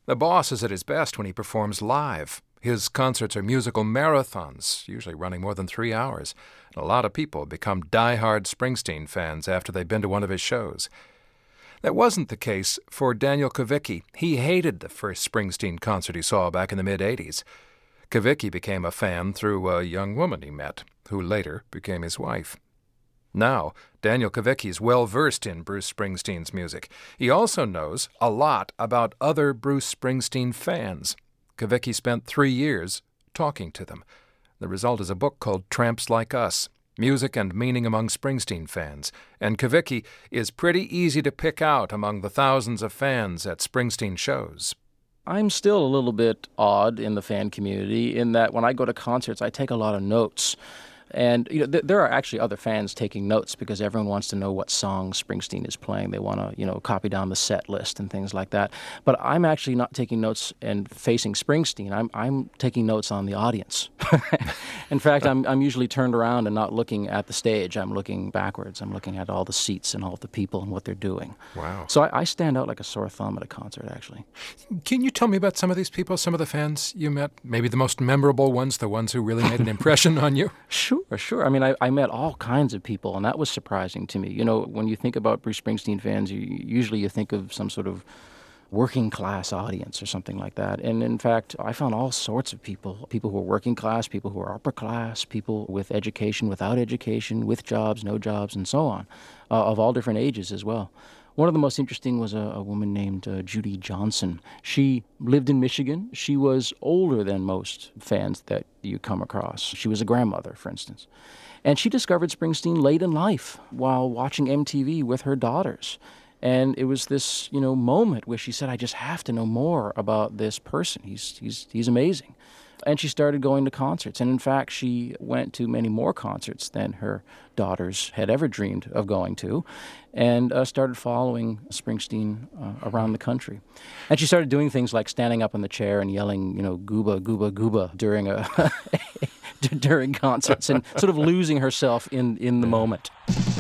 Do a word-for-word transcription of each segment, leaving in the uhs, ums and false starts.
The Boss is at his best when he performs live. His concerts are musical marathons, usually running more than three hours. And a lot of people become die-hard Springsteen fans after they've been to one of his shows. That wasn't the case for Daniel Kawicki. He hated the first Springsteen concert he saw back in the mid-eighties. Kawicki became a fan through a young woman he met, who later became his wife. Now, Daniel Kawicki is well-versed in Bruce Springsteen's music. He also knows a lot about other Bruce Springsteen fans. Kawicki spent three years talking to them. The result is a book called Tramps Like Us, Music and Meaning Among Springsteen Fans. And Kawicki is pretty easy to pick out among the thousands of fans at Springsteen shows. I'm still a little bit odd in the fan community in that when I go to concerts, I take a lot of notes. And you know, th- there are actually other fans taking notes because everyone wants to know what songs Springsteen is playing. They want to, you know, copy down the set list and things like that. But I'm actually not taking notes and facing Springsteen. I'm I'm taking notes on the audience. In fact, I'm I'm usually turned around and not looking at the stage. I'm looking backwards. I'm looking at all the seats and all the people and what they're doing. Wow. So I, I stand out like a sore thumb at a concert, actually. Can you tell me about some of these people, some of the fans you met? Maybe the most memorable ones, the ones who really made an impression on you? Sure. Sure. I mean, I, I met all kinds of people, and that was surprising to me. You know, when you think about Bruce Springsteen fans, you, usually you think of some sort of working class audience or something like that. And in fact, I found all sorts of people, people who are working class, people who are upper class, people with education, without education, with jobs, no jobs, and so on, uh, of all different ages as well. One of the most interesting was a, a woman named uh, Judy Johnson. She lived in Michigan. She was older than most fans that you come across. She was a grandmother, for instance. And she discovered Springsteen late in life while watching M T V with her daughters. And it was this, you know, moment where she said, I just have to know more about this person. He's he's he's amazing. And she started going to concerts. And in fact, she went to many more concerts than her daughters had ever dreamed of going to, and uh, started following Springsteen uh, around the country. And she started doing things like standing up in the chair and yelling, you know, gooba, gooba, gooba during a during concerts and sort of losing herself in, in the moment.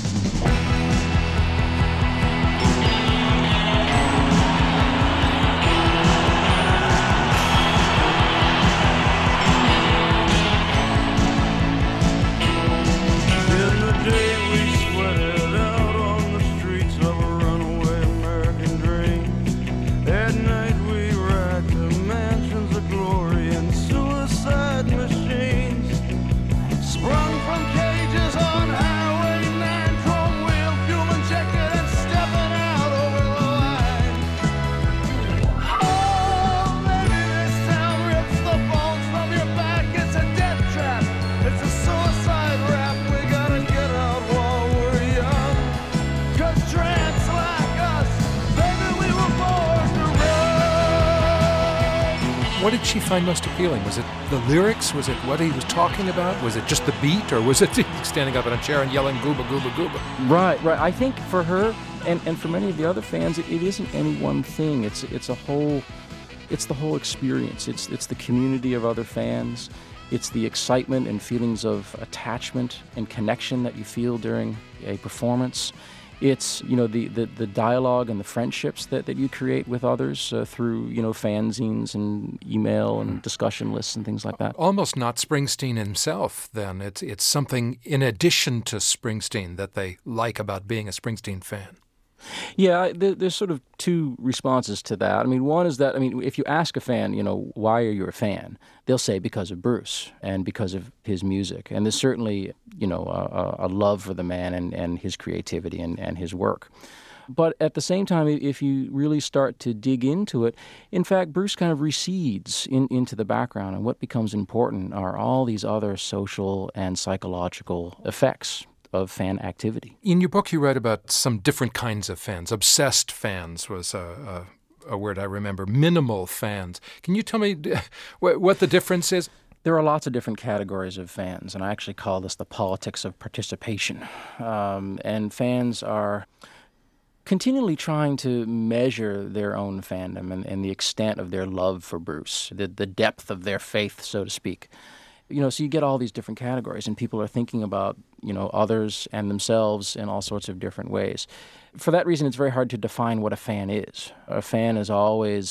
What did she find most appealing? Was it the lyrics? Was it what he was talking about? Was it just the beat? Or was it standing up in a chair and yelling gooba, gooba, gooba? Right, right. I think for her and, and for many of the other fans, it, it isn't any one thing. It's it's a whole, it's the whole experience. It's it's the community of other fans. It's the excitement and feelings of attachment and connection that you feel during a performance. It's, you know, the, the, the dialogue and the friendships that, that you create with others uh, through, you know, fanzines and email and discussion lists and things like that. Almost not Springsteen himself, then. It's, it's something in addition to Springsteen that they like about being a Springsteen fan. Yeah, there, there's sort of two responses to that. I mean, one is that, I mean, if you ask a fan, you know, why are you a fan? They'll say because of Bruce and because of his music. And there's certainly, you know, a, a love for the man and, and his creativity and, and his work. But at the same time, if you really start to dig into it, in fact, Bruce kind of recedes in, into the background, and what becomes important are all these other social and psychological effects of fan activity. In your book, you write about some different kinds of fans. Obsessed fans was a, a, a word I remember. Minimal fans. Can you tell me what the difference is? There are lots of different categories of fans, and I actually call this the politics of participation. Um, and fans are continually trying to measure their own fandom and, and the extent of their love for Bruce, the, the depth of their faith, so to speak. You know, so you get all these different categories, and people are thinking about, you know, others and themselves in all sorts of different ways. For that reason, it's very hard to define what a fan is. A fan is always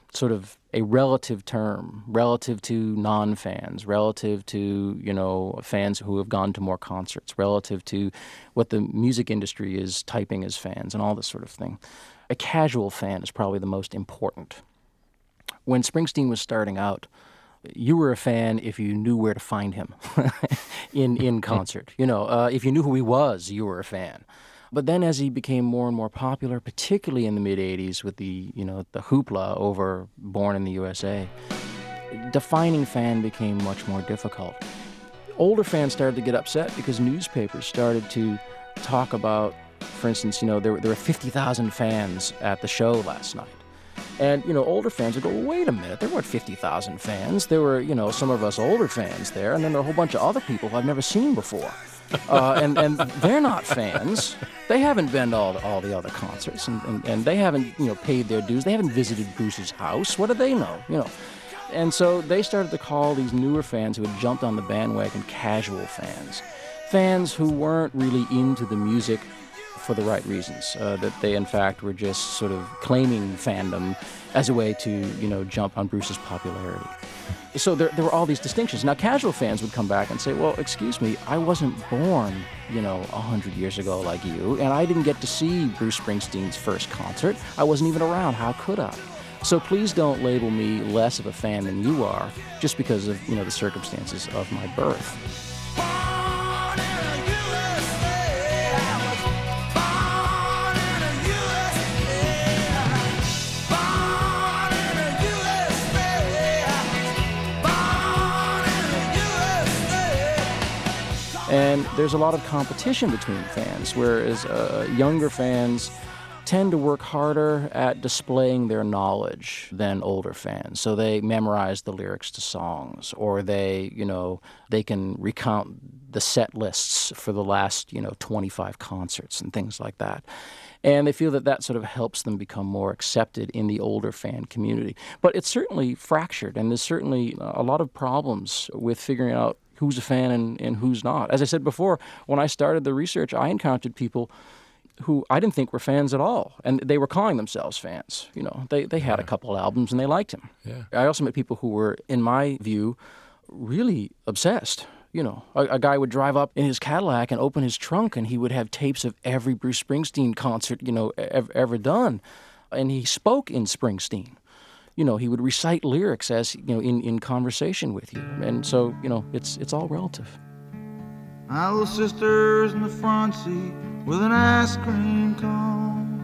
sort of a relative term, relative to non-fans, relative to, you know, fans who have gone to more concerts, relative to what the music industry is typing as fans and all this sort of thing. A casual fan is probably the most important. When Springsteen was starting out, you were a fan if you knew where to find him in in concert. You know, uh, if you knew who he was, you were a fan. But then as he became more and more popular, particularly in the mid-eighties with the, you know, the hoopla over Born in the U S A, defining fan became much more difficult. Older fans started to get upset because newspapers started to talk about, for instance, you know, there, there were fifty thousand fans at the show last night. And, you know, older fans would go, well, wait a minute, there weren't fifty thousand fans. There were, you know, some of us older fans there, and then there were a whole bunch of other people who I've never seen before. Uh, and, and they're not fans. They haven't been to all the, all the other concerts, and, and, and they haven't, you know, paid their dues. They haven't visited Bruce's house. What do they know, you know? And so they started to call these newer fans who had jumped on the bandwagon casual fans. Fans who weren't really into the music for the right reasons, uh, that they, in fact, were just sort of claiming fandom as a way to, you know, jump on Bruce's popularity. So there, there were all these distinctions. Now, casual fans would come back and say, well, excuse me, I wasn't born, you know, a hundred years ago like you, and I didn't get to see Bruce Springsteen's first concert. I wasn't even around. How could I? So please don't label me less of a fan than you are just because of, you know, the circumstances of my birth. And there's a lot of competition between fans, whereas uh, younger fans tend to work harder at displaying their knowledge than older fans. So they memorize the lyrics to songs, or they, you know, they can recount the set lists for the last, you know, twenty-five concerts and things like that. And they feel that that sort of helps them become more accepted in the older fan community. But it's certainly fractured, and there's certainly a lot of problems with figuring out who's a fan and, and who's not. As I said before, when I started the research, I encountered people who I didn't think were fans at all, and they were calling themselves fans. You know, they, they had yeah. a couple albums and they liked him. Yeah. I also met people who were, in my view, really obsessed. You know, a, a guy would drive up in his Cadillac and open his trunk, and he would have tapes of every Bruce Springsteen concert, you know, ever, ever done. And he spoke in Springsteen. You know, he would recite lyrics as, you know, in, in conversation with you. And so, you know, it's it's all relative. My little sister's in the front seat with an ice cream cone.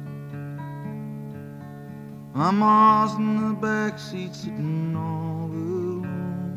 My mom's in the back seat sitting all alone.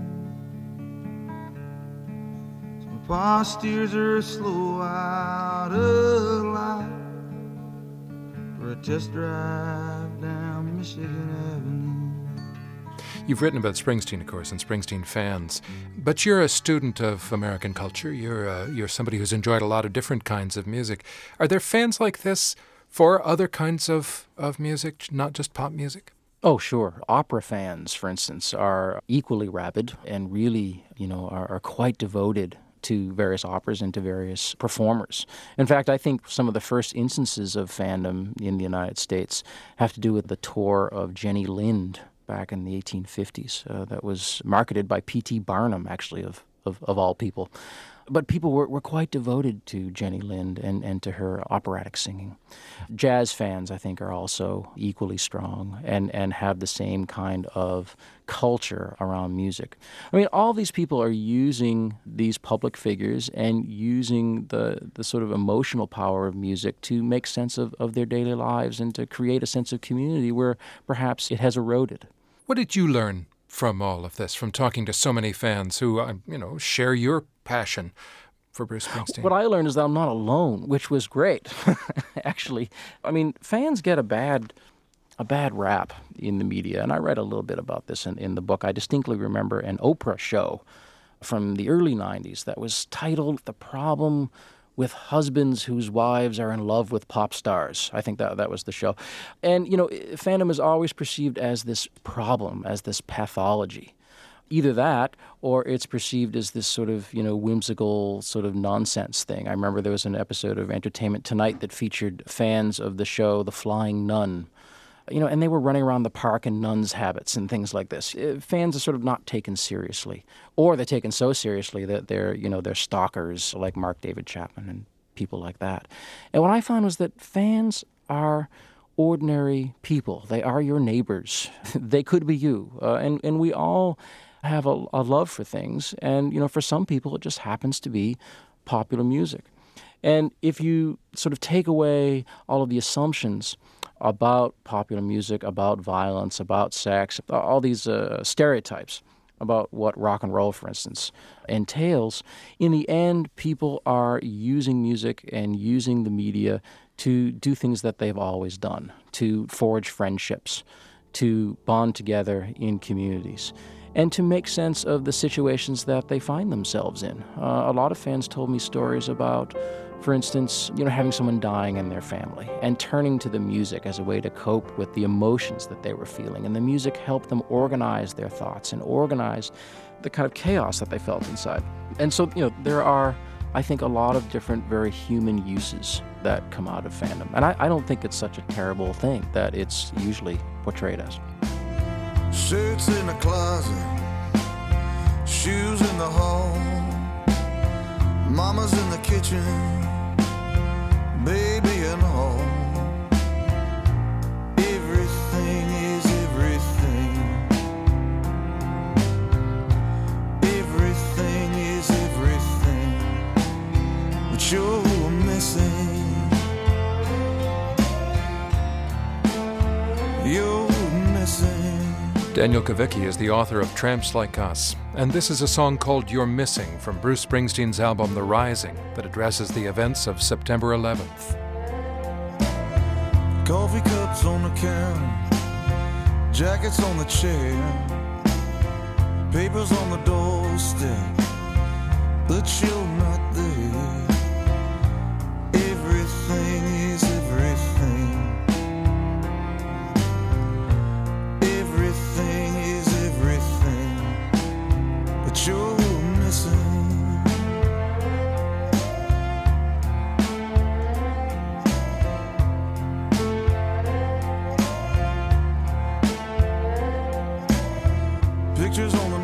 So my pa steers her slow out of light for a test drive down Michigan Avenue. You've written about Springsteen, of course, and Springsteen fans, but you're a student of American culture. You're uh, you're somebody who's enjoyed a lot of different kinds of music. Are there fans like this for other kinds of, of music, not just pop music? Oh, sure. Opera fans, for instance, are equally rabid and really, you know, are, are quite devoted to various operas and to various performers. In fact, I think some of the first instances of fandom in the United States have to do with the tour of Jenny Lind back in the eighteen fifties. Uh, that was marketed by P T Barnum, actually, of, of, of all people. But people were, were quite devoted to Jenny Lind and, and to her operatic singing. Jazz fans, I think, are also equally strong and, and have the same kind of culture around music. I mean, all these people are using these public figures and using the, the sort of emotional power of music to make sense of, of their daily lives and to create a sense of community where perhaps it has eroded. What did you learn from all of this, from talking to so many fans who, uh, you know, share your passion for Bruce Springsteen? What I learned is that I'm not alone, which was great, actually. I mean, fans get a bad a bad rap in the media, and I write a little bit about this in, in the book. I distinctly remember an Oprah show from the early nineties that was titled The Problem with Husbands Whose Wives Are in Love with Pop Stars. I think that that was the show. And, you know, fandom is always perceived as this problem, as this pathology. Either that, or it's perceived as this sort of, you know, whimsical sort of nonsense thing. I remember there was an episode of Entertainment Tonight that featured fans of the show The Flying Nun, You know, and they were running around the park in nuns' habits and things like this. Uh, Fans are sort of not taken seriously, or they're taken so seriously that they're, you know, they're stalkers like Mark David Chapman and people like that. And what I found was that fans are ordinary people. They are your neighbors. They could be you. Uh, and, and we all have a, a love for things. And, you know, for some people, it just happens to be popular music. And if you sort of take away all of the assumptions about popular music, about violence, about sex, all these uh, stereotypes about what rock and roll, for instance, entails, in the end, people are using music and using the media to do things that they've always done, to forge friendships, to bond together in communities, and to make sense of the situations that they find themselves in. Uh, a lot of fans told me stories about, for instance, you know, having someone dying in their family and turning to the music as a way to cope with the emotions that they were feeling. And the music helped them organize their thoughts and organize the kind of chaos that they felt inside. And so, you know, there are, I think, a lot of different very human uses that come out of fandom. And I, I don't think it's such a terrible thing that it's usually portrayed as. Shirts in the closet, shoes in the hall, mama's in the kitchen, baby and all. Everything is everything. Everything is everything. But you're missing. You're missing. Daniel Kavicki is the author of Tramps Like Us, and this is a song called You're Missing from Bruce Springsteen's album The Rising that addresses the events of September eleventh. Coffee cups on the counter, jackets on the chair, papers on the doorstep, but you're not there. Everything is everything. Everything is everything, but you're missing. Pictures on the